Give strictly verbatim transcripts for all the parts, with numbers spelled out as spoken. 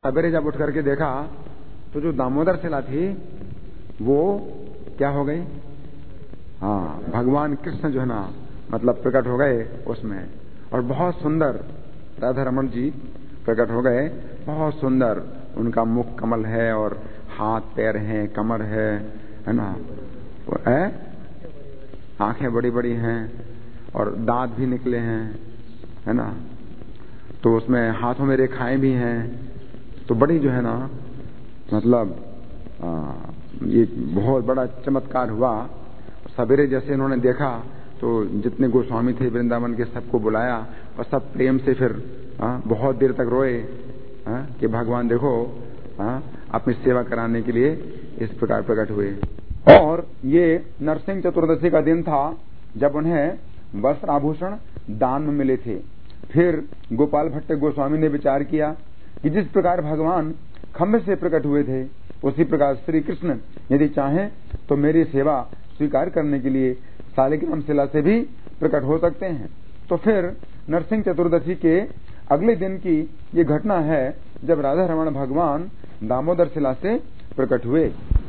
सवेरे जब उठ करके देखा तो जो दामोदर शिला थी वो क्या हो गई? हाँ, भगवान कृष्ण जो है ना मतलब प्रकट हो गए उसमें, और बहुत सुंदर राधा रमन जी प्रकट हो गए। बहुत सुंदर उनका मुख कमल है और हाथ पैर हैं, कमर है, है ना, है, आंखें बड़ी बड़ी हैं और दांत भी निकले हैं, है ना, तो उसमें हाथों में रेखाएं भी हैं। तो बड़ी जो है ना मतलब आ, ये बहुत बड़ा चमत्कार हुआ। सवेरे जैसे इन्होंने देखा तो जितने गोस्वामी थे वृंदावन के सबको बुलाया और सब प्रेम से फिर आ, बहुत देर तक रोए आ, कि भगवान देखो आ, अपनी सेवा कराने के लिए इस प्रकार प्रकट हुए। और ये नरसिंह चतुर्दशी का दिन था जब उन्हें वस्त्र आभूषण दान में मिले थे। फिर गोपाल भट्ट गोस्वामी ने विचार किया कि जिस प्रकार भगवान खम्भे से प्रकट हुए थे उसी प्रकार श्री कृष्ण यदि चाहें तो मेरी सेवा स्वीकार करने के लिए शालिग्राम शिला से भी प्रकट हो सकते हैं। तो फिर नरसिंह चतुर्दशी के अगले दिन की ये घटना है जब राधा रमण भगवान दामोदर शिला से प्रकट हुए।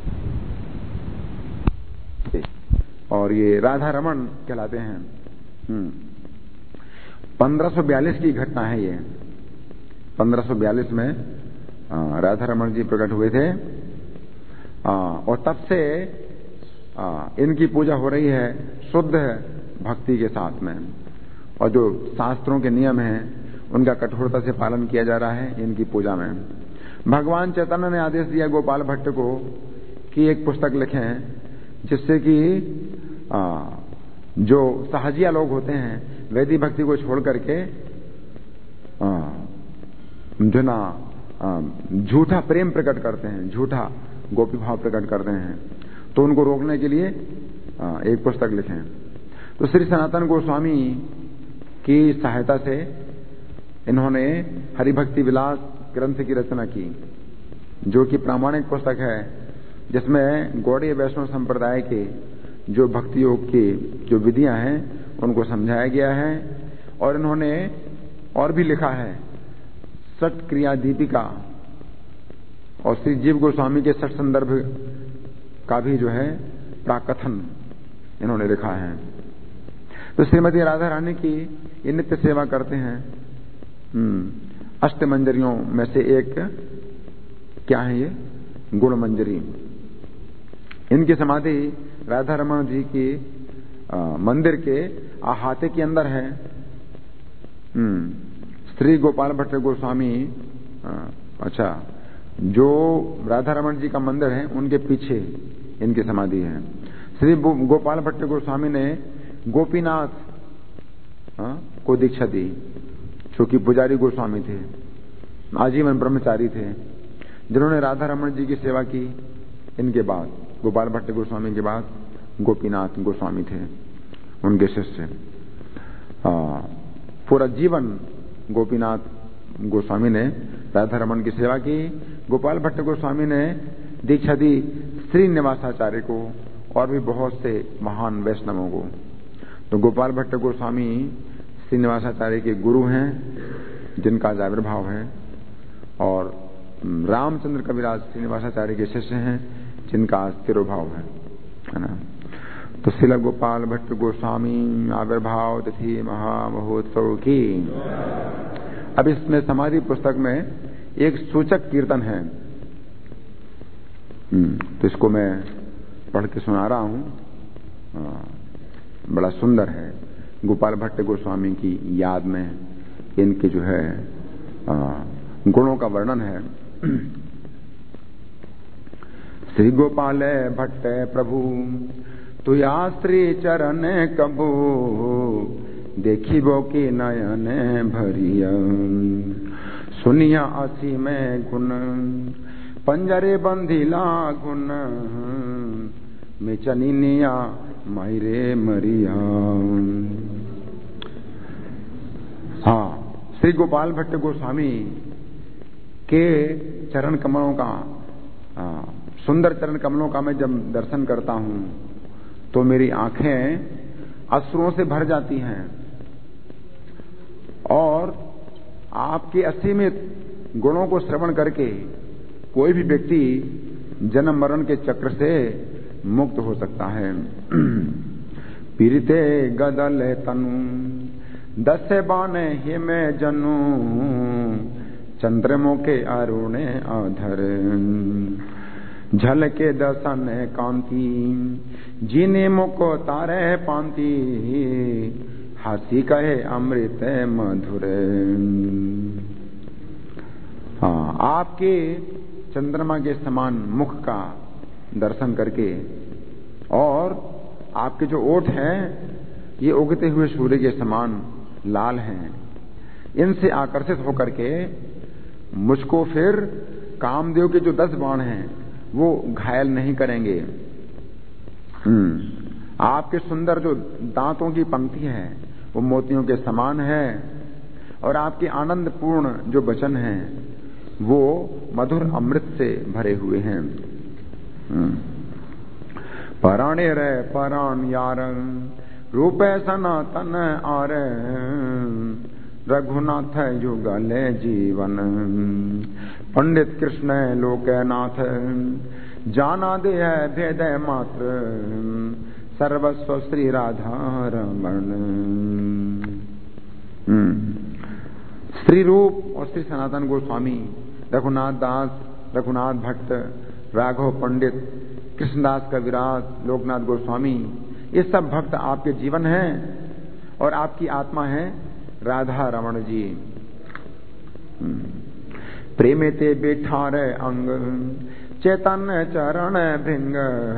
और ये राधा रमण कहलाते हैं। पंद्रह सौ बयालीस की घटना है ये। पंद्रह सौ बयालीस में राधा रमण जी प्रकट हुए थे आ, और तब से आ, इनकी पूजा हो रही है शुद्ध भक्ति के साथ में, और जो शास्त्रों के नियम हैं उनका कठोरता से पालन किया जा रहा है इनकी पूजा में। भगवान चैतन्य ने आदेश दिया गोपाल भट्ट को कि एक पुस्तक लिखें जिससे कि जो सहजिया लोग होते हैं वैदिक भक्ति को छोड़ करके जो ना झूठा प्रेम प्रकट करते हैं, झूठा गोपी भाव प्रकट करते हैं, तो उनको रोकने के लिए एक पुस्तक लिखें। तो श्री सनातन गोस्वामी की सहायता से इन्होंने हरिभक्ति विलास ग्रंथ की रचना की, जो कि प्रामाणिक पुस्तक है जिसमें गौड़ीय वैष्णव संप्रदाय के जो भक्ति योग की जो विधियां हैं उनको समझाया गया है। और इन्होंने और भी लिखा है सठ क्रिया दीपिका, और श्री जीव गोस्वामी के सठ संदर्भ का भी जो है प्राकथन इन्होंने लिखा है। तो श्रीमती राधा रानी की ये नित्य सेवा करते हैं। अष्ट मंजरियों में से एक क्या है ये? गुण मंजरी। इनकी समाधि राधा रमण जी की आ, मंदिर के अहाते के अंदर है। श्री गोपाल भट्ट गोस्वामी, अच्छा, जो राधा रमण जी का मंदिर है उनके पीछे इनकी समाधि है। श्री गोपाल भट्ट गोस्वामी ने गोपीनाथ आ, को दीक्षा दी, जो कि पुजारी गोस्वामी थे, आजीवन ब्रह्मचारी थे, जिन्होंने राधा रमण जी की सेवा की। इनके बाद गोपाल भट्ट गोस्वामी के बाद गोपीनाथ गोस्वामी थे उनके शिष्य। पूरा जीवन गोपीनाथ गोस्वामी ने राधा रमण की सेवा की। गोपाल भट्ट गोस्वामी ने दीक्षा दी श्रीनिवासाचार्य को और भी बहुत से महान वैष्णवों को। तो गोपाल भट्ट गोस्वामी श्रीनिवासाचार्य के गुरु हैं जिनका आविर्भाव है, और रामचंद्र कविराज श्रीनिवासाचार्य के शिष्य हैं जिनका तिरुभाव है, है ना। तो श्रील गोपाल भट्ट गोस्वामी आविर्भाव तिथि महामहोत्सव की। अब इसमें समाधि पुस्तक में एक सूचक कीर्तन है, तो इसको मैं पढ़ के सुना रहा हूं। बड़ा सुंदर है। गोपाल भट्ट गोस्वामी की याद में इनके जो है गुणों का वर्णन है। श्री गोपाल भट्ट प्रभु तुया श्री चरण कबू देखिबो की नयन भरिया सुनिया असी में गुण पंजरे बंधिला गुण मेचनिया मायरे मरिया। हाँ, श्री गोपाल भट्ट गोस्वामी के चरण कमलों का, सुंदर चरण कमलों का मैं जब दर्शन करता हूं तो मेरी आंखें अश्रुओं से भर जाती हैं, और आपके असीमित गुणों को श्रवण करके कोई भी व्यक्ति जन्म मरण के चक्र से मुक्त हो सकता है। पीरिते गदल तनु दस बाने ही में जनु चंद्रमो के अरुणे आधर झल के दसन कांति जीने मुको तारे पांति हासी कहे अमृत मधुर। हाँ, आपके चंद्रमा के समान मुख का दर्शन करके और आपके जो ओठ हैं ये उगते हुए सूर्य के समान लाल हैं, इनसे आकर्षित होकर के मुझको फिर कामदेव के जो दस बाण हैं वो घायल नहीं करेंगे। आपके सुंदर जो दांतों की पंक्ति है वो मोतियों के समान है और आपके आनंद पूर्ण जो वचन हैं वो मधुर अमृत से भरे हुए हैं। पराणे रे पराण यार रूपे सनातन आर रघुनाथ युगले जीवन पंडित कृष्ण लोकनाथ जाना दे है भेद मात्र सर्वस्व श्री राधा रमण। श्री रूप और श्री सनातन गोस्वामी, रघुनाथ दास, रघुनाथ भट्ट, राघव पंडित, कृष्णदास कविराज, लोकनाथ गोस्वामी, ये सब भक्त आपके जीवन हैं और आपकी आत्मा है राधा रमण जी। प्रेमे ते बैठा रे अंग चैतन्य चरण भृंग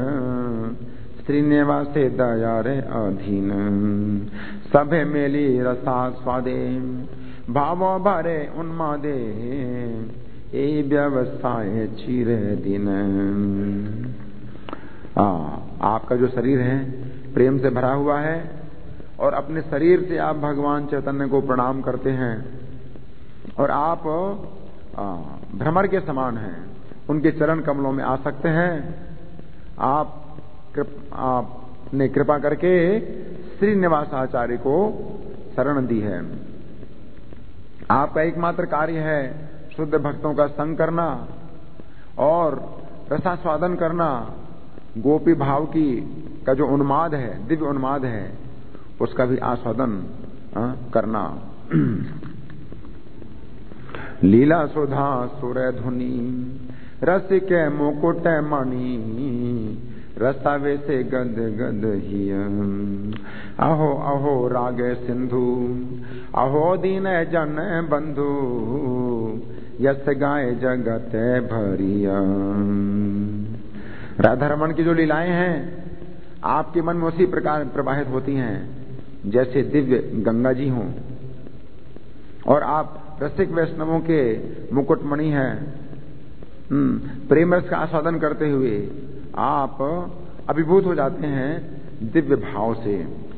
श्रीनिवासे दया रे अधीन सभे मेली रसा स्वादे भाव भरे उन्मादे ए व्यवस्थाए चिर दिन। आ, आपका जो शरीर है प्रेम से भरा हुआ है और अपने शरीर से आप भगवान चैतन्य को प्रणाम करते हैं और आप भ्रमर के समान हैं, उनके चरण कमलों में आ सकते हैं। आप कृप, आपने कृपा करके श्रीनिवास आचार्य को शरण दी है। आपका एकमात्र कार्य है शुद्ध भक्तों का संग करना और रसास्वादन करना, गोपी भाव की का जो उन्माद है, दिव्य उन्माद है, उसका भी आस्वादन आ, करना। लीला सुधा सुर धुनी रस के मुकुट मणि रसावे से गद गद ही अहो अहो राग सिंधु अहो दीन जन बंधु यस गाय जगत भरिया। राधा रमण की जो लीलाएं हैं आपके मन में उसी प्रकार प्रवाहित होती हैं जैसे दिव्य गंगा जी हों और आप रसिक वैष्णवों के मुकुटमणि हैं। प्रेम रस का आस्वादन करते हुए आप अभिभूत हो जाते हैं दिव्य भाव से।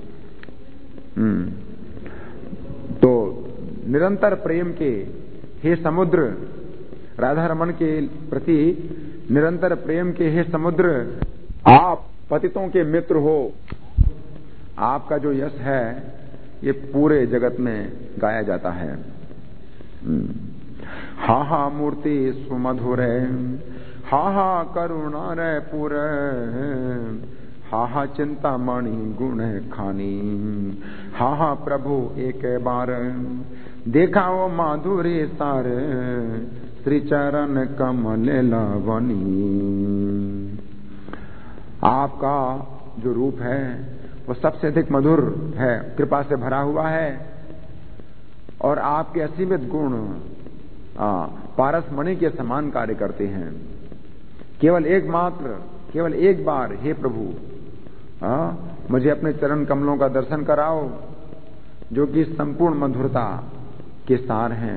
तो निरंतर प्रेम के हे समुद्र, राधा रमण के प्रति निरंतर प्रेम के हे समुद्र, आप पतितों के मित्र हो। आपका जो यश है ये पूरे जगत में गाया जाता है। हा हा मूर्ति सुमधुर हा हा करुणा रे पुर हा हा चिंतामणि गुण खानी हा हा प्रभु एक बार देखा वो माधुरी सार श्री चरण कमल लावनी। आपका जो रूप है वो सबसे अधिक मधुर है, कृपा से भरा हुआ है और आपके असीमित गुण पारस मणि के समान कार्य करते हैं। केवल एक मात्र केवल एक बार हे प्रभु आ, मुझे अपने चरण कमलों का दर्शन कराओ जो कि संपूर्ण मधुरता के सार हैं।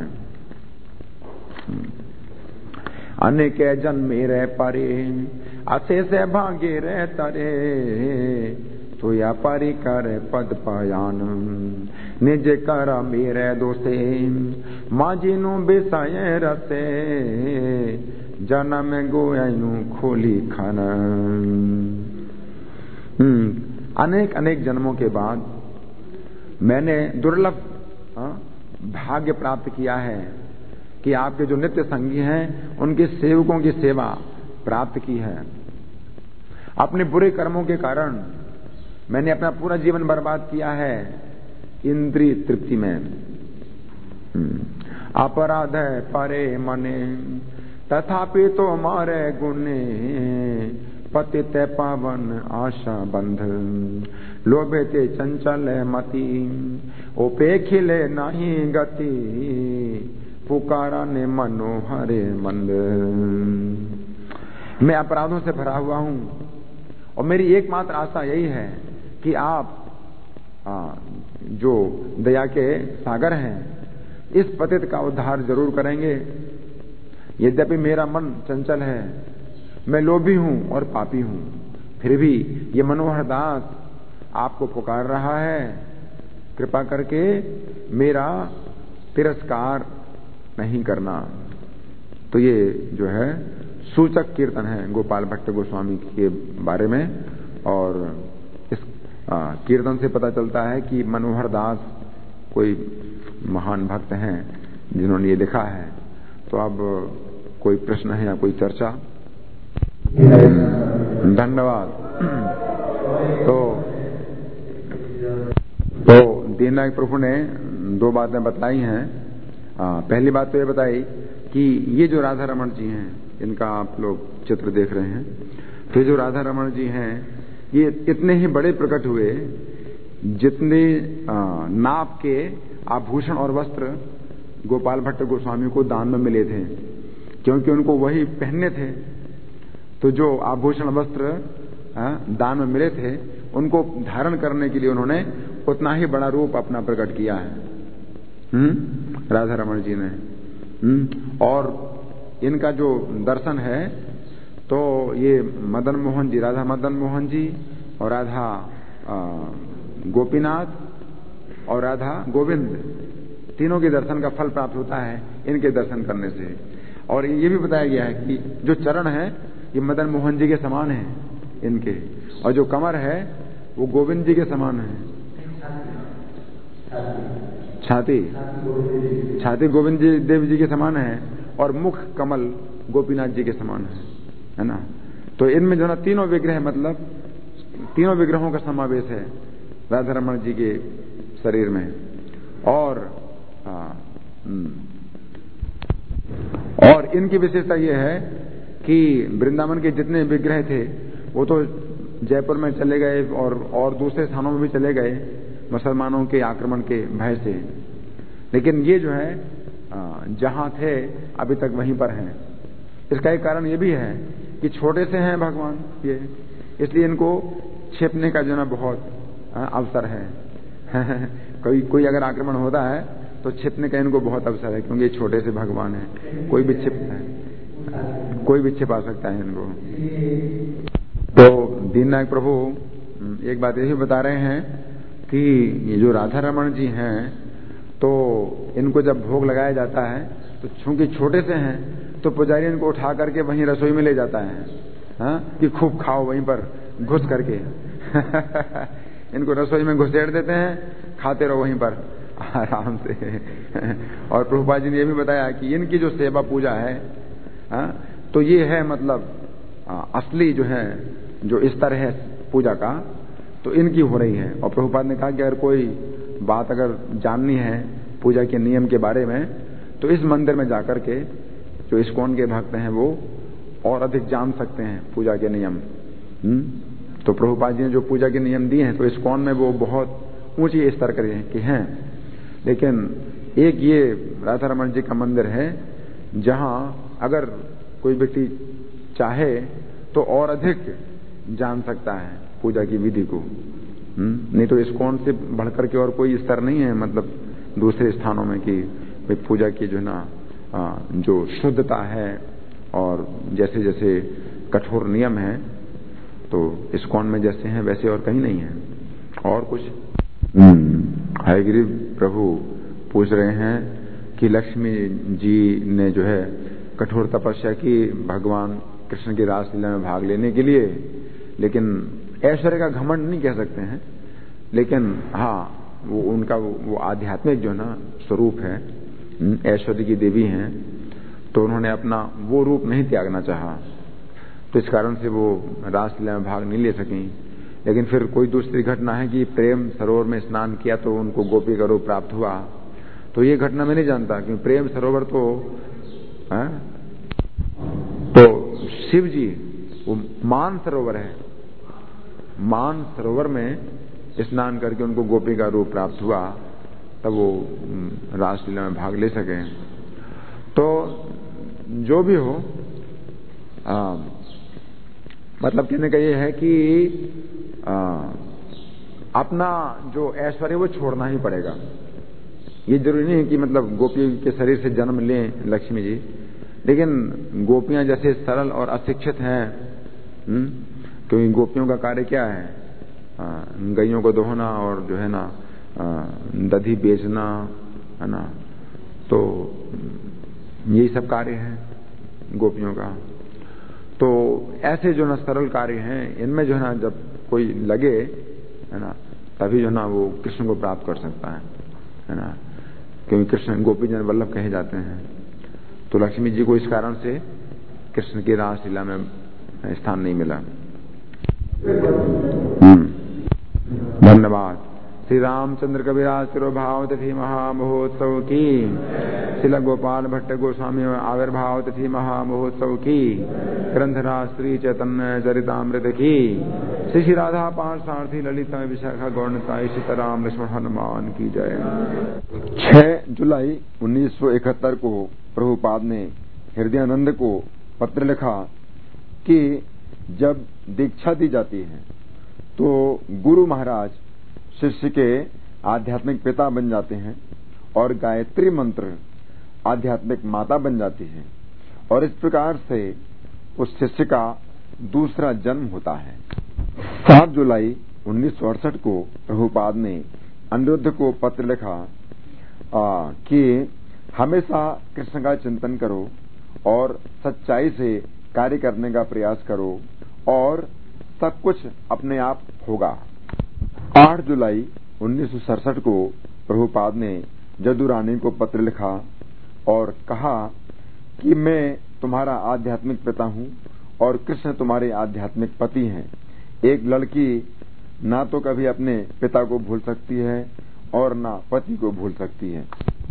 अनेक जन्मे रे परे अशेष भागे रे तरे तो या परि कर पद पायान निज कर मेरे दोषे माजिनु विषय रसे जन्म गोयनु खोली खन। अनेक अनेक जन्मों के बाद मैंने दुर्लभ भाग्य प्राप्त किया है कि आपके जो नित्य संगी हैं उनके सेवकों की सेवा प्राप्त की है। अपने बुरे कर्मों के कारण मैंने अपना पूरा जीवन बर्बाद किया है इंद्रिय तृप्ति में। अपराध परे मने तथापि तो मारे गुणे पतित पावन आशा बंध लोभे ते चंचल मति उपेखिले नहीं गति पुकारा ने मनोहरे मंद। मैं अपराधों से भरा हुआ हूं और मेरी एकमात्र आशा यही है कि आप आ, जो दया के सागर हैं इस पतित का उद्धार जरूर करेंगे। यद्यपि मेरा मन चंचल है, मैं लोभी हूं और पापी हूं, फिर भी ये मनोहर दास आपको पुकार रहा है, कृपा करके मेरा तिरस्कार नहीं करना। तो ये जो है सूचक कीर्तन है गोपाल भट्ट गोस्वामी के बारे में। और इस आ, कीर्तन से पता चलता है कि मनोहर दास कोई महान भक्त हैं जिन्होंने ये लिखा है। तो अब कोई प्रश्न है या कोई चर्चा? धन्यवाद। तो तो दीननायक प्रभु ने दो बातें बताई हैं। आ, पहली बात तो ये बताई कि ये जो राधा रमण जी हैं, इनका आप लोग चित्र देख रहे हैं, तो ये जो राधा रमण जी हैं ये इतने ही बड़े प्रकट हुए जितने आ, नाप के आभूषण और वस्त्र गोपाल भट्ट गोस्वामी को दान में मिले थे, क्योंकि उनको वही पहनने थे। तो जो आभूषण वस्त्र आ, दान में मिले थे उनको धारण करने के लिए उन्होंने उतना ही बड़ा रूप अपना प्रकट किया है हम्म राधा रमण जी ने। हम्म और इनका जो दर्शन है तो ये मदन मोहन जी, राधा मदन मोहन जी और राधा गोपीनाथ और राधा गोविंद, तीनों के दर्शन का फल प्राप्त होता है इनके दर्शन करने से। और ये भी बताया गया है कि जो चरण है ये मदन मोहन जी के समान है इनके, और जो कमर है वो गोविंद जी के समान है। छाती छाती गोविंद जी देव जी के समान है और मुख कमल गोपीनाथ जी के समान है, है ना। तो इनमें जो ना तीनों विग्रह, मतलब तीनों विग्रहों का समावेश है राधा रमण जी के शरीर में। और आ, और इनकी विशेषता यह है कि वृंदावन के जितने विग्रह थे वो तो जयपुर में चले गए और और दूसरे स्थानों में भी चले गए मुसलमानों के आक्रमण के भय से, लेकिन ये जो है जहां थे अभी तक वहीं पर हैं। इसका एक कारण ये भी है कि छोटे से हैं भगवान ये, इसलिए इनको छिपने का जो ना बहुत अवसर है कोई कोई अगर आक्रमण होता है तो छिपने का इनको बहुत अवसर है, क्योंकि ये छोटे से भगवान है, कोई भी छिपता है, कोई भी छिपा सकता है इनको। तो दीननायक प्रभु एक बात यही बता रहे हैं कि ये जो राधा रमण जी हैं तो इनको जब भोग लगाया जाता है तो चूंकि छोटे से हैं तो पुजारी इनको उठा करके वहीं रसोई में ले जाता है, हाँ, कि खूब खाओ वहीं पर घुस करके इनको रसोई में घुसेड़ देते हैं, खाते रहो वहीं पर आराम से। और प्रभुपाद जी ने यह भी बताया कि इनकी जो सेवा पूजा है, हाँ, तो ये है मतलब आ, असली जो है जो स्तर है पूजा का तो इनकी हो रही है। और प्रभुपाद ने कहा कि अगर कोई बात अगर जाननी है पूजा के नियम के बारे में तो इस मंदिर में जाकर के जो इस्कॉन के भक्त हैं वो और अधिक जान सकते हैं पूजा के नियम। हुँ? तो प्रभुपाद जी ने जो पूजा के नियम दिए हैं तो इस्कॉन में वो बहुत ऊंची स्तर के हैं। लेकिन एक ये राधा रमण जी का मंदिर है जहां अगर कोई व्यक्ति चाहे तो और अधिक जान सकता है पूजा की विधि को। हुँ? नहीं तो इस्कॉन से बढ़कर के और कोई स्तर नहीं है, मतलब दूसरे स्थानों में कि भाई पूजा की जो ना जो शुद्धता है और जैसे जैसे कठोर नियम है तो इस्कॉन में जैसे हैं वैसे और कहीं नहीं है। और कुछ हयग्रीव प्रभु पूछ रहे हैं कि लक्ष्मी जी ने जो है कठोर तपस्या की भगवान कृष्ण की रासलीला में भाग लेने के लिए, लेकिन ऐश्वर्य का घमंड नहीं कह सकते हैं, लेकिन हाँ वो उनका वो, वो आध्यात्मिक जो है ना स्वरूप है, ऐश्वर्य की देवी हैं, तो उन्होंने अपना वो रूप नहीं त्यागना चाहा, तो इस कारण से वो रासलीला में भाग नहीं ले सकी। लेकिन फिर कोई दूसरी घटना है कि प्रेम सरोवर में स्नान किया तो उनको गोपी का रूप प्राप्त हुआ। तो ये घटना मैं नहीं जानता, क्योंकि प्रेम सरोवर तो है? तो शिव जी वो मान सरोवर है, मान सरोवर में स्नान करके उनको गोपी का रूप प्राप्त हुआ, तब वो रासलीला में भाग ले सके। तो जो भी हो, आ, मतलब कहने का ये है कि आ, अपना जो ऐश्वर्य वो छोड़ना ही पड़ेगा। ये जरूरी नहीं है कि मतलब गोपी के शरीर से जन्म लें लक्ष्मी जी, लेकिन गोपियां जैसे सरल और अशिक्षित हैं, क्योंकि गोपियों का कार्य क्या है, आ, गैयों को दोहना और जो है ना आ, दधी बेचना, है ना, तो यही सब कार्य है गोपियों का। तो ऐसे जो ना सरल कार्य हैं, इनमें जो है ना जब कोई लगे, है ना, तभी जो है ना वो कृष्ण को प्राप्त कर सकता है, है ना, क्योंकि कृष्ण गोपी जन वल्लभ कहे जाते हैं। तो लक्ष्मी जी को इस कारण से कृष्ण की रासलीला में स्थान नहीं मिला। धन्यवाद। श्री रामचंद्र कविराज तिरुभाव तिथि महामहोत्सव की, शिला गोपाल भट्ट गोस्वामी आविर्भाव तिथि महामहोत्सव की, ग्रंथराज श्री चैतन्य चरितामृत की, श्री श्री राधा पार्थसारथी ललिता विशाखा गौरताई सीताराम लक्ष्मण हनुमान की जय। छह जुलाई उन्नीस सौ इकहत्तर को प्रभुपाद ने हृदयानंद को पत्र लिखा कि जब दीक्षा दी जाती है तो गुरु महाराज शिष्य के आध्यात्मिक पिता बन जाते हैं और गायत्री मंत्र आध्यात्मिक माता बन जाती है, और इस प्रकार से उस शिष्य का दूसरा जन्म होता है। सात जुलाई उन्नीस सौ अड़सठ को प्रभुपाद ने अनिरुद्ध को पत्र लिखा आ, कि हमेशा कृष्ण का चिंतन करो और सच्चाई से कार्य करने का प्रयास करो और सब कुछ अपने आप होगा। आठ जुलाई उन्नीस सौ सड़सठ को प्रभुपाद ने जदू रानी को पत्र लिखा और कहा कि मैं तुम्हारा आध्यात्मिक पिता हूं और कृष्ण तुम्हारे आध्यात्मिक पति हैं। एक लड़की ना तो कभी अपने पिता को भूल सकती है और ना पति को भूल सकती है।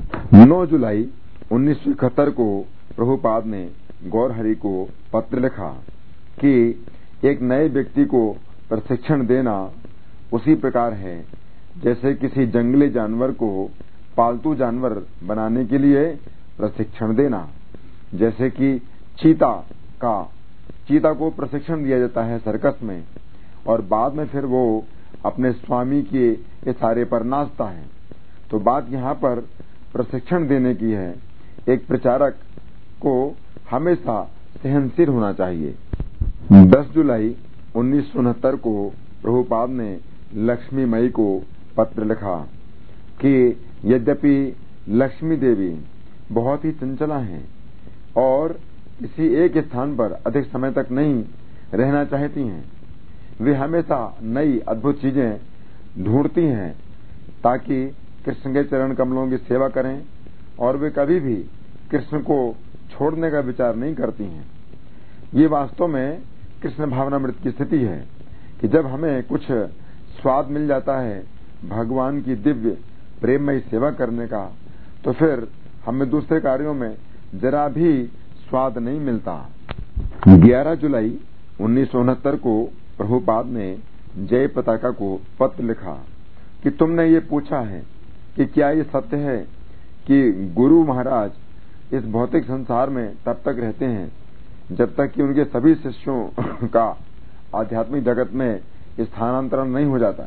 नौ जुलाई उन्नीस सौ इकहत्तर को प्रभुपाद ने गौर हरि को पत्र लिखा कि एक नए व्यक्ति को प्रशिक्षण देना उसी प्रकार है जैसे किसी जंगली जानवर को पालतू जानवर बनाने के लिए प्रशिक्षण देना। जैसे कि चीता का चीता को प्रशिक्षण दिया जाता है सर्कस में, और बाद में फिर वो अपने स्वामी के इशारे पर नाचता है। तो बात यहाँ पर प्रशिक्षण देने की है। एक प्रचारक को हमेशा सहनशील होना चाहिए। दस जुलाई उन्नीस सौ उनहत्तर को प्रभुपाद ने लक्ष्मी मई को पत्र लिखा कि यद्यपि लक्ष्मी देवी बहुत ही चंचला हैं और किसी एक स्थान पर अधिक समय तक नहीं रहना चाहती हैं, वे हमेशा नई अद्भुत चीजें ढूंढती हैं ताकि कृष्ण के चरण कमलों की सेवा करें, और वे कभी भी कृष्ण को छोड़ने का विचार नहीं करती हैं। ये वास्तव में कृष्ण भावनामृत की स्थिति है कि जब हमें कुछ स्वाद मिल जाता है भगवान की दिव्य प्रेममयी सेवा करने का, तो फिर हमें दूसरे कार्यों में जरा भी स्वाद नहीं मिलता। ग्यारह जुलाई उन्नीस सौ उनहत्तर को प्रभुपाद ने जय पताका को पत्र लिखा कि तुमने ये पूछा है कि क्या ये सत्य है कि गुरु महाराज इस भौतिक संसार में तब तक रहते हैं जब तक कि उनके सभी शिष्यों का आध्यात्मिक जगत में स्थानांतरण नहीं हो जाता।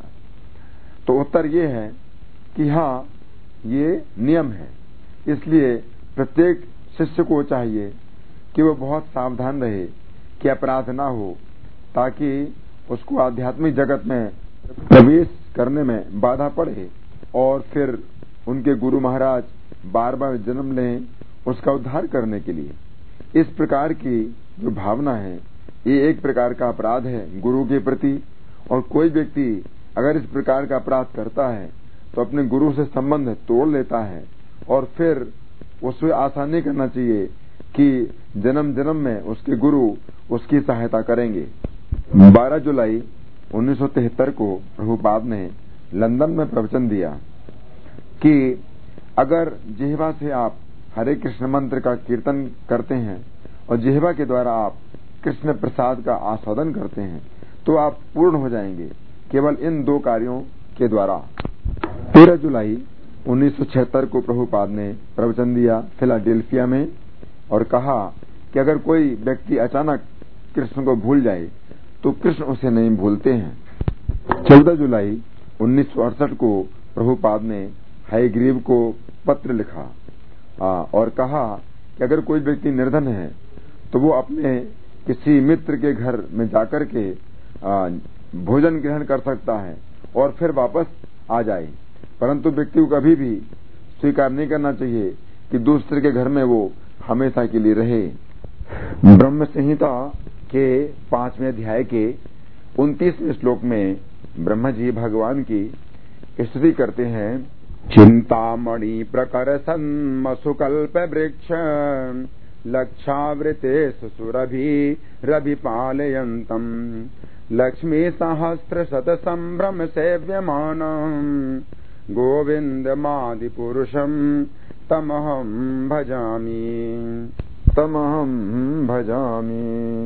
तो उत्तर ये है कि हाँ, ये नियम है। इसलिए प्रत्येक शिष्य को चाहिए कि वो बहुत सावधान रहे कि अपराध ना हो, ताकि उसको आध्यात्मिक जगत में प्रवेश करने में बाधा पड़े और फिर उनके गुरु महाराज बार बार जन्म लें उसका उद्धार करने के लिए। इस प्रकार की जो भावना है ये एक प्रकार का अपराध है गुरु के प्रति, और कोई व्यक्ति अगर इस प्रकार का अपराध करता है तो अपने गुरु से संबंध तोड़ लेता है, और फिर उससे आशा नहीं करना चाहिए कि जन्म जन्म में उसके गुरु उसकी सहायता करेंगे। बारह जुलाई उन्नीस सौ तिहत्तर को प्रभुपाद ने लंदन में प्रवचन दिया कि अगर जिह्वा से आप हरे कृष्ण मंत्र का कीर्तन करते हैं और जिह्वा के द्वारा आप कृष्ण प्रसाद का आस्वादन करते हैं तो आप पूर्ण हो जाएंगे केवल इन दो कार्यों के द्वारा। तेरह जुलाई उन्नीस सौ छिहत्तर को प्रभुपाद ने प्रवचन दिया फिलाडेल्फिया में और कहा कि अगर कोई व्यक्ति अचानक कृष्ण को भूल जाए तो कृष्ण उसे नहीं भूलते हैं। चौदह जुलाई उन्नीस सौ अड़सठ को प्रभुपाद ने हयग्रीव को पत्र लिखा आ, और कहा कि अगर कोई व्यक्ति निर्धन है तो वो अपने किसी मित्र के घर में जाकर के आ, भोजन ग्रहण कर सकता है और फिर वापस आ जाए, परंतु व्यक्ति को कभी भी स्वीकार नहीं करना चाहिए कि दूसरे के घर में वो हमेशा के लिए रहे। ब्रह्म संहिता के पांचवें अध्याय के उनतीसवें श्लोक में ब्रह्मा जी भगवान की स्तुति करते हैं। चिंतामणि प्रकर सन्मसुकल्प वृक्ष लक्षावृते सुरभि रभि पालयन्तम लक्ष्मी सहस्र शत संभ्रम सेव्यमानम् गोविंदमादि पुरुषम तमहम भजामि तमहम भजामि।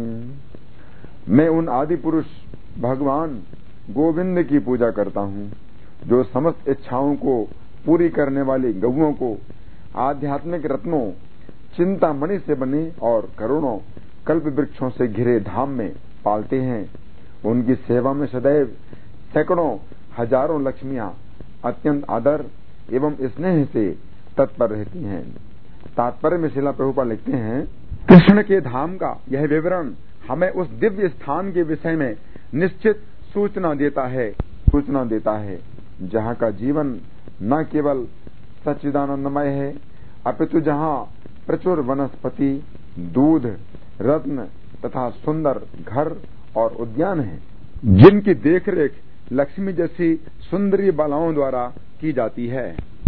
मैं उन आदि पुरुष भगवान गोविंद की पूजा करता हूँ जो समस्त इच्छाओं को पूरी करने वाली गौओं को आध्यात्मिक रत्नों चिंतामणि से बने और करोड़ों कल्प वृक्षों से घिरे धाम में पालते हैं। उनकी सेवा में सदैव सैकड़ों हजारों लक्ष्मियां अत्यंत आदर एवं स्नेह से तत्पर रहती हैं। तात्पर्य में शिला प्रभुपाद लिखते हैं, कृष्ण के धाम का यह विवरण हमें उस दिव्य स्थान के विषय में निश्चित सूचना देता है सूचना देता है जहाँ का जीवन न केवल सच्चिदानंदमय है अपितु जहाँ प्रचुर वनस्पति दूध रत्न तथा सुंदर घर और उद्यान है जिनकी देखरेख लक्ष्मी जैसी सुंदरी बालाओं द्वारा की जाती है।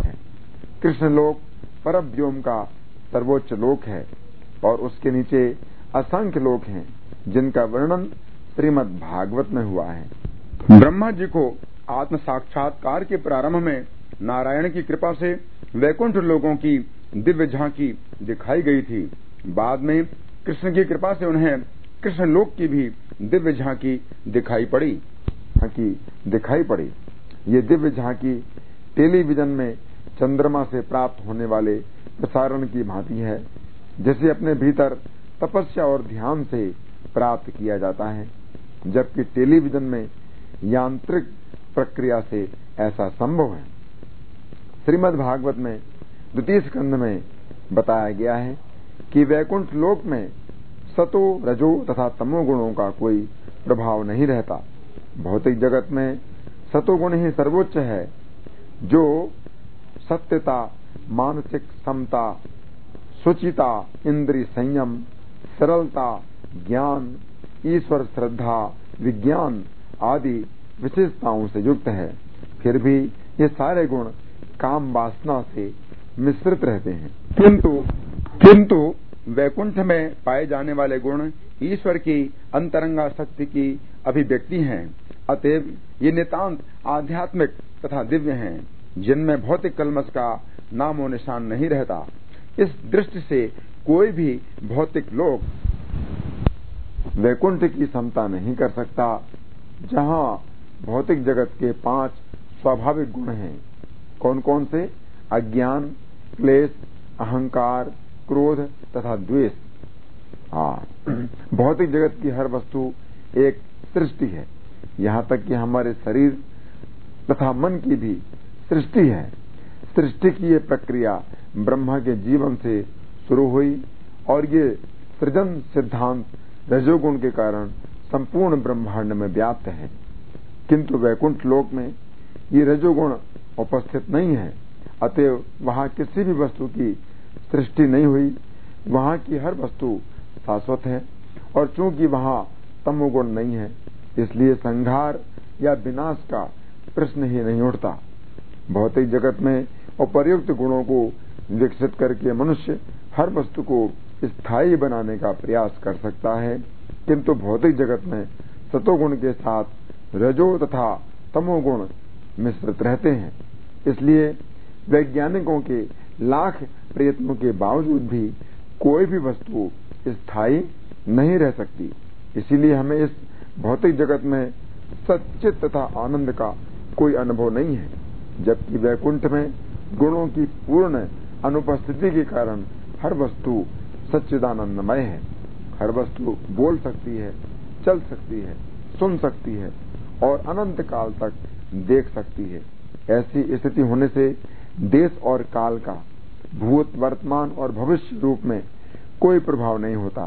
कृष्ण लोक परब्योम का सर्वोच्च लोक है और उसके नीचे असंख्य लोक हैं जिनका वर्णन श्रीमद् भागवत में हुआ है। ब्रह्मा जी को आत्म साक्षात्कार के प्रारंभ में नारायण की कृपा से वैकुंठ लोकों की दिव्य झांकी दिखाई गई थी। बाद में कृष्ण की कृपा से उन्हें कृष्ण लोक की भी दिव्य झांकी दिखाई पड़ी झांकी दिखाई पड़ी। ये दिव्य झांकी टेलीविजन में चंद्रमा से प्राप्त होने वाले प्रसारण की भांति है जिसे अपने भीतर तपस्या और ध्यान से प्राप्त किया जाता है, जबकि टेलीविजन में यांत्रिक प्रक्रिया से ऐसा संभव है। श्रीमद् भागवत में द्वितीय स्कंध में बताया गया है कि वैकुंठ लोक में सतो रजो तथा तमो गुणों का कोई प्रभाव नहीं रहता। भौतिक जगत में सतोगुण ही सर्वोच्च है जो सत्यता मानसिक समता सुचिता इंद्रिय संयम सरलता ज्ञान ईश्वर श्रद्धा विज्ञान आदि विशेषताओं से युक्त है। फिर भी ये सारे गुण काम वासना से मिश्रित रहते हैं, किंतु किंतु वैकुंठ में पाए जाने वाले गुण ईश्वर की अंतरंगा शक्ति की अभिव्यक्ति हैं। अतएव ये नितांत आध्यात्मिक तथा दिव्य हैं जिनमें भौतिक कलमश का नामो निशान नहीं रहता। इस दृष्टि से कोई भी भौतिक लोक वैकुंठ की समता नहीं कर सकता जहाँ भौतिक जगत के पांच स्वाभाविक गुण हैं। कौन कौन से? अज्ञान क्लेश अहंकार क्रोध तथा द्वेष। हाँ, भौतिक जगत की हर वस्तु एक सृष्टि है, यहाँ तक कि हमारे शरीर तथा मन की भी सृष्टि है। सृष्टि की ये प्रक्रिया ब्रह्मा के जीवन से शुरू हुई और ये सृजन सिद्धांत रजोगुण के कारण संपूर्ण ब्रह्मांड में व्याप्त है, किंतु वैकुंठ लोक में ये रजोगुण उपस्थित नहीं है। अतएव वहाँ किसी भी वस्तु की सृष्टि नहीं हुई, वहाँ की हर वस्तु शाश्वत है और चूंकि वहाँ तमोगुण नहीं है इसलिए संहार या विनाश का प्रश्न ही नहीं उठता। भौतिक जगत में उपर्युक्त गुणों को विकसित करके मनुष्य हर वस्तु को स्थायी बनाने का प्रयास कर सकता है, किंतु भौतिक जगत में सतोगुण के साथ रजो तथा तमोगुण मिश्रित रहते हैं। इसलिए वैज्ञानिकों के लाख प्रयत्नों के बावजूद भी कोई भी वस्तु स्थायी नहीं रह सकती। इसीलिए हमें इस भौतिक जगत में सच्चित तथा आनंद का कोई अनुभव नहीं है, जबकि वैकुंठ में गुणों की पूर्ण अनुपस्थिति के कारण हर वस्तु सच्चिदानंदमय है। हर वस्तु बोल सकती है, चल सकती है, सुन सकती है और अनंत काल तक देख सकती है। ऐसी स्थिति होने से देश और काल का भूत, वर्तमान और भविष्य रूप में कोई प्रभाव नहीं होता।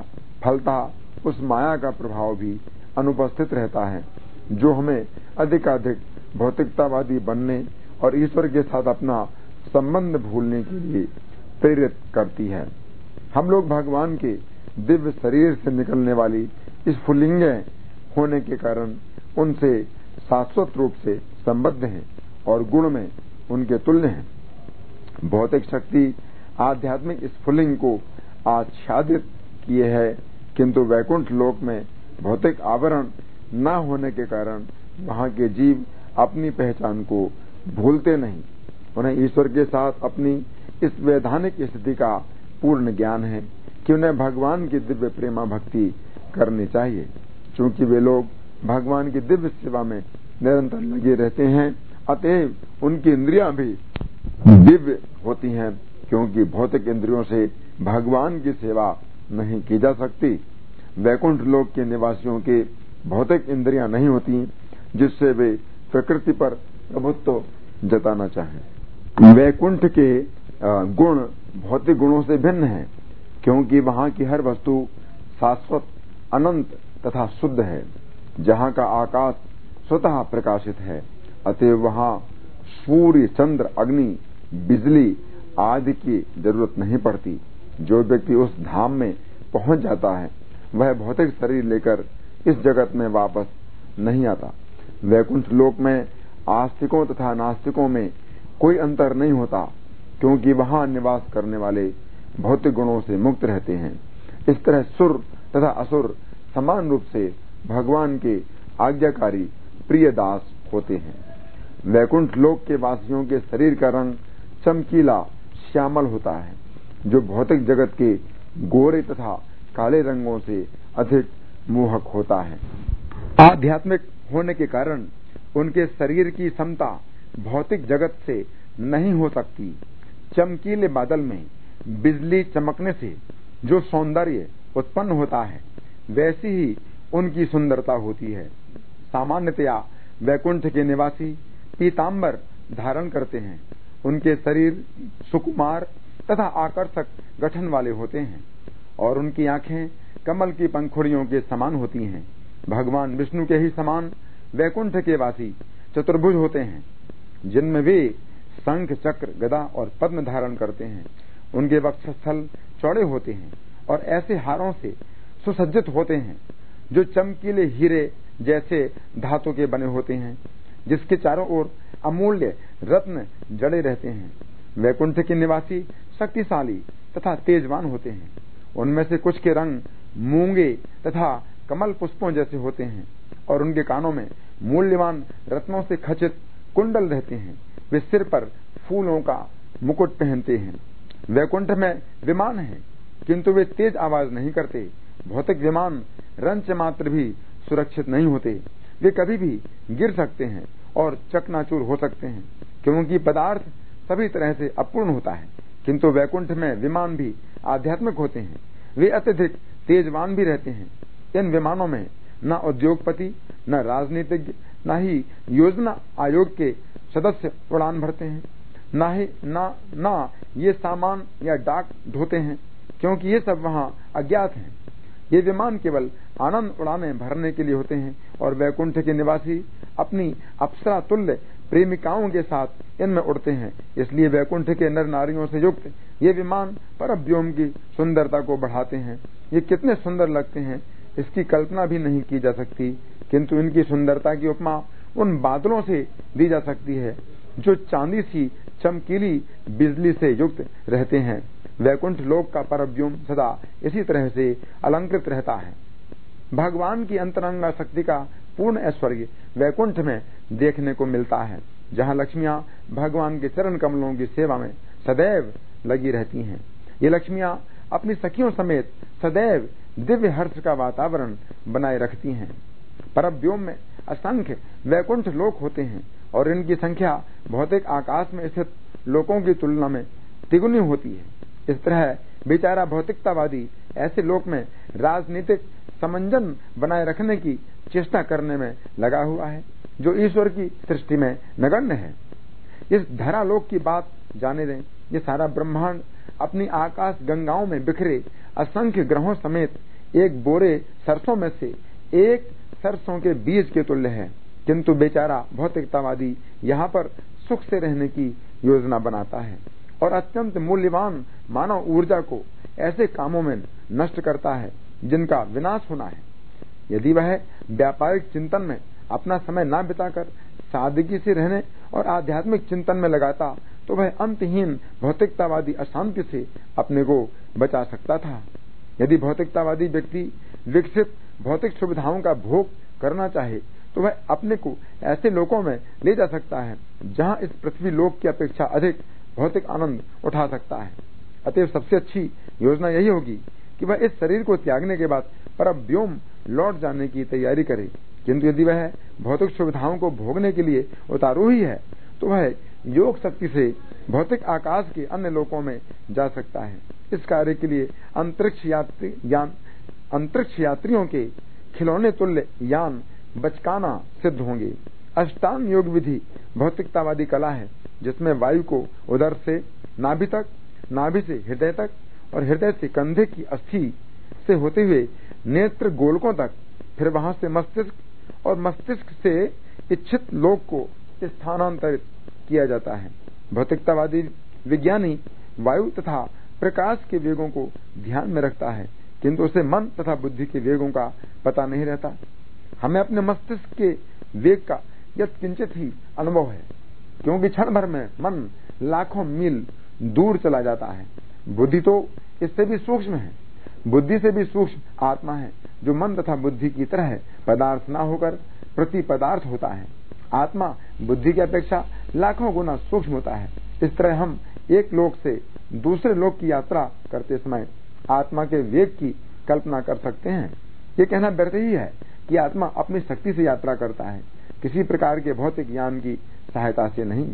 फलतः उस माया का प्रभाव भी अनुपस्थित रहता है, जो हमें अधिकाधिक भौतिकतावादी बनने और ईश्वर के साथ अपना संबंध भूलने के लिए प्रेरित करती है। हम लोग भगवान के दिव्य शरीर से निकलने वाली इस फुल्लिंग होने के कारण उनसे शाश्वत रूप से संबद्ध हैं और गुण में उनके तुल्य हैं। भौतिक शक्ति आध्यात्मिक इस फुल्लिंग को आच्छादित किए है, किंतु वैकुंठ लोक में भौतिक आवरण न होने के कारण वहां के जीव अपनी पहचान को भूलते नहीं। उन्हें ईश्वर के साथ अपनी इस वैधानिक स्थिति का पूर्ण ज्ञान है कि उन्हें भगवान की दिव्य प्रेमा भक्ति करनी चाहिए। चूंकि वे लोग भगवान की दिव्य सेवा में निरंतर लगे रहते हैं, अतएव उनकी इंद्रियां भी दिव्य होती हैं, क्योंकि भौतिक इंद्रियों से भगवान की सेवा नहीं की जा सकती। वैकुंठ लोक के निवासियों के भौतिक इंद्रियां नहीं होती, जिससे वे प्रकृति पर प्रभुत्व जताना चाहें। वैकुंठ के गुण भौतिक गुणों से भिन्न है, क्योंकि वहां की हर वस्तु शाश्वत, अनंत तथा शुद्ध है। जहां का आकाश स्वतः प्रकाशित है, अतएव वहां सूर्य, चंद्र, अग्नि, बिजली आदि की जरूरत नहीं पड़ती। जो व्यक्ति उस धाम में पहुंच जाता है, वह भौतिक शरीर लेकर इस जगत में वापस नहीं आता। वैकुंठ लोक में आस्तिकों तथा नास्तिकों में कोई अंतर नहीं होता, क्योंकि वहां निवास करने वाले भौतिक गुणों से मुक्त रहते हैं। इस तरह सुर तथा असुर समान रूप से भगवान के आज्ञाकारी प्रिय दास होते हैं। वैकुंठ लोक के वासियों के शरीर का रंग चमकीला श्यामल होता है, जो भौतिक जगत के गोरे तथा काले रंगों से अधिक मोहक होता है। आध्यात्मिक होने के कारण उनके शरीर की समता भौतिक जगत से नहीं हो सकती। चमकीले बादल में बिजली चमकने से जो सौंदर्य उत्पन्न होता है, वैसी ही उनकी सुंदरता होती है। सामान्यतया वैकुंठ के निवासी पीतांबर धारण करते हैं। उनके शरीर सुकुमार तथा आकर्षक गठन वाले होते हैं और उनकी आंखें कमल की पंखुड़ियों के समान होती हैं। भगवान विष्णु के ही समान वैकुंठ के वासी चतुर्भुज होते हैं, जिनमें वे शंख, चक्र, गदा और पद्म धारण करते हैं। उनके वक्षस्थल चौड़े होते हैं और ऐसे हारों से सुसज्जित होते हैं जो चमकीले हीरे जैसे धातु के बने होते हैं, जिसके चारों ओर अमूल्य रत्न जड़े रहते हैं। वैकुंठ के निवासी शक्तिशाली तथा तेजवान होते हैं। उनमें से कुछ के रंग मूंगे तथा कमल पुष्पों जैसे होते हैं और उनके कानों में मूल्यवान रत्नों से खचित कुंडल रहते हैं। वे सिर पर फूलों का मुकुट पहनते हैं। वैकुंठ में विमान है, किंतु वे तेज आवाज नहीं करते। भौतिक विमान रंच मात्र भी सुरक्षित नहीं होते। वे कभी भी गिर सकते हैं और चकनाचूर हो सकते हैं, क्योंकि पदार्थ सभी तरह से अपूर्ण होता है। किंतु वैकुंठ में विमान भी आध्यात्मिक होते हैं। वे अत्यधिक तेजवान भी रहते हैं। इन विमानों में न उद्योगपति, न राजनीतिज्ञ, न ही योजना आयोग के सदस्य उड़ान भरते हैं, न ही न न ये सामान या डाक ढोते हैं, क्योंकि ये सब वहां अज्ञात हैं। ये विमान केवल आनंद उड़ाने भरने के लिए होते हैं और वैकुंठ के निवासी अपनी अप्सरा तुल्य प्रेमिकाओं के साथ इनमें उड़ते हैं। इसलिए वैकुंठ के नर नारियों से युक्त ये विमान परव्योम की सुंदरता को बढ़ाते हैं। ये कितने सुंदर लगते हैं, इसकी कल्पना भी नहीं की जा सकती। किंतु इनकी सुंदरता की उपमा उन बादलों से दी जा सकती है जो चांदी सी चमकीली बिजली से युक्त रहते हैं। वैकुंठ लोक का परव्योम सदा इसी तरह से अलंकृत रहता है। भगवान की अंतरंगा शक्ति का पूर्ण ऐश्वर्य वैकुंठ में देखने को मिलता है, जहाँ लक्ष्मियां भगवान के चरण कमलों की सेवा में सदैव लगी रहती हैं। ये लक्ष्मियां अपनी सखियों समेत सदैव दिव्य हर्ष का वातावरण बनाए रखती हैं। परव्योम में असंख्य वैकुंठ लोक होते हैं और इनकी संख्या भौतिक आकाश में स्थित लोकों की तुलना में तिगुनी होती है। इस तरह बेचारा भौतिकतावादी ऐसे लोक में राजनीतिक समंजन बनाए रखने की चेष्टा करने में लगा हुआ है, जो ईश्वर की सृष्टि में नगण्य है। इस धरालोक की बात जाने दें। ये सारा ब्रह्मांड अपनी आकाश गंगाओं में बिखरे असंख्य ग्रहों समेत एक बोरे सरसों में से एक सरसों के बीज के तुल्य है, किंतु बेचारा भौतिकतावादी यहाँ पर सुख से रहने की योजना बनाता है और अत्यंत मूल्यवान मानव ऊर्जा को ऐसे कामों में नष्ट करता है जिनका विनाश होना है। यदि वह व्यापारिक चिंतन में अपना समय न बिताकर सादगी से रहने और आध्यात्मिक चिंतन में लगाता तो वह अंतहीन भौतिकतावादी अशांति से अपने को बचा सकता था। यदि भौतिकतावादी व्यक्ति विकसित भौतिक सुविधाओं का भोग करना चाहे तो वह अपने को ऐसे लोकों में ले जा सकता है जहां इस पृथ्वी लोक की अपेक्षा अधिक भौतिक आनंद उठा सकता है। अतएव सबसे अच्छी योजना यही होगी कि वह इस शरीर को त्यागने के बाद परव्योम लौट जाने की तैयारी करे। किंतु यदि वह भौतिक सुविधाओं को भोगने के लिए उतारू ही है तो वह योग शक्ति से भौतिक आकाश के अन्य लोकों में जा सकता है। इस कार्य के लिए अंतरिक्ष यात्री यान अंतरिक्ष यात्रियों के खिलौने तुल्य यान बचकाना सिद्ध होंगे। अष्टांग योग विधि भौतिकतावादी कला है जिसमें वायु को उदर से नाभि तक, नाभि से हृदय तक और हृदय से कंधे की अस्थि से होते हुए नेत्र गोलकों तक, फिर वहां से मस्तिष्क और मस्तिष्क से इच्छित लोक को स्थानांतरित किया जाता है। भौतिकतावादी विज्ञानी वायु तथा प्रकाश के वेगों को ध्यान में रखता है, किंतु उसे मन तथा बुद्धि के वेगों का पता नहीं रहता। हमें अपने मस्तिष्क के वेग का यत्किंचित ही अनुभव है, क्योंकि क्षण भर में मन लाखों मील दूर चला जाता है। बुद्धि तो इससे भी सूक्ष्म है। बुद्धि से भी सूक्ष्म आत्मा है, जो मन तथा बुद्धि की तरह पदार्थ न होकर प्रति पदार्थ होता है। आत्मा बुद्धि की अपेक्षा लाखों गुना सूक्ष्म होता है। इस तरह हम एक लोक से दूसरे लोक की यात्रा करते समय आत्मा के वेग की कल्पना कर सकते हैं। ये कहना व्यर्थ ही है कि आत्मा अपनी शक्ति से यात्रा करता है, किसी प्रकार के भौतिक ज्ञान की सहायता से नहीं।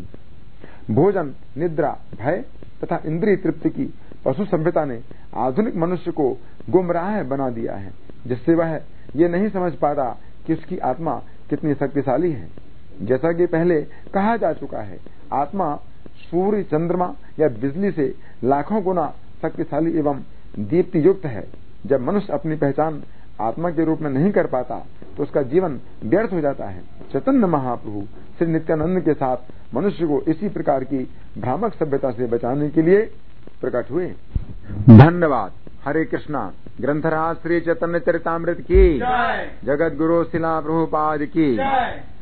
भोजन, निद्रा, भय तथा इंद्रिय तृप्ति की पशु सभ्यता ने आधुनिक मनुष्य को गुमराह बना दिया है, जिससे वह ये नहीं समझ पाता कि उसकी आत्मा कितनी शक्तिशाली है। जैसा कि पहले कहा जा चुका है, आत्मा सूर्य, चंद्रमा या बिजली से लाखों गुना शक्तिशाली एवं दीप्ति युक्त है। जब मनुष्य अपनी पहचान आत्मा के रूप में नहीं कर पाता तो उसका जीवन व्यर्थ हो जाता है। चैतन्य महाप्रभु श्री नित्यानंद के साथ मनुष्य को इसी प्रकार की भ्रामक सभ्यता से बचाने के लिए प्रकट हुए। धन्यवाद। हरे कृष्णा। ग्रंथराज श्री चैतन्य चरितामृत की जगत गुरु शिला प्रभुपाद की।